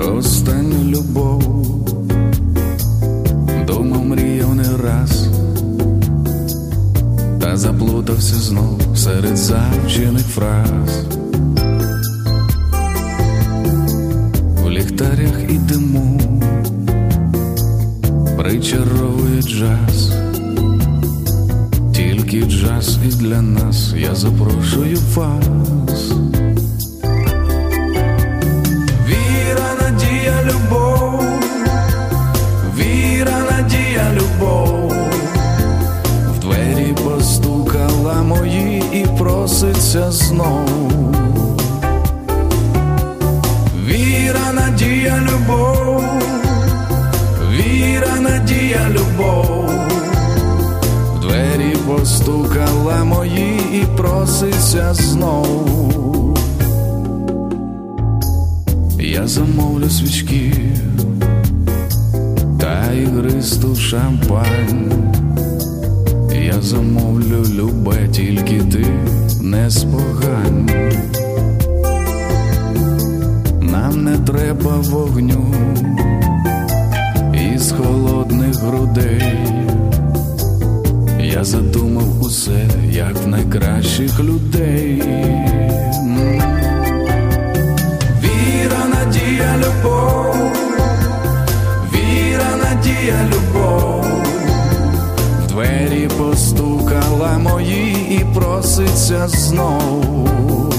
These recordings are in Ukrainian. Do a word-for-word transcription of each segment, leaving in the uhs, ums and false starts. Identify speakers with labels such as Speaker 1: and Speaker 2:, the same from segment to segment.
Speaker 1: Про останню любов думав, мріяв не раз, та заплутався знов серед завчених фраз. У ліхтарях і диму причаровує джаз, тільки джаз і для нас, я запрошую вас. Віра, надія, любов, віра, надія, любов, в двері постукала мої і проситься знов. Віра, надія, любов, віра, надія, любов, в двері постукала мої і проситься знов. Я замовлю свічки та ігристу шампань. Я замовлю любе, тільки ти не спогань. Нам не треба вогню із холодних грудей. Я задумав усе, як в найкращих людей. Віра, надія, любов, віра, надія, любов, в двері постукала мої і проситься знов.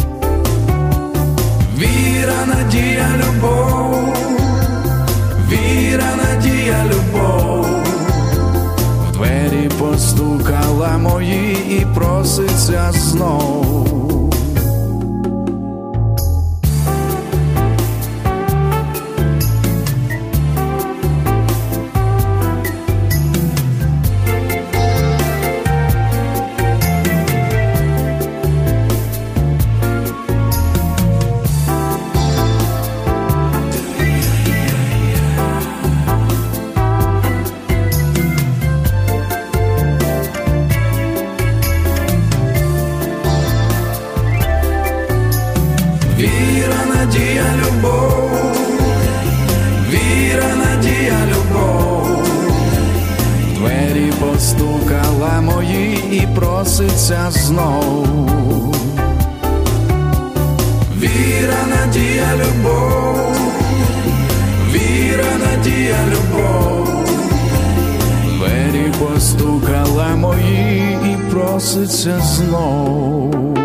Speaker 1: Віра, надія, любов, віра, надія, любов, в двері постукала мої і проситься знов. Віра, надія, любов, віра, надія, любов, в двері постукала мої і проситься знов. Віра, надія, любов, віра, надія, любов, в двері постукала мої і проситься знов.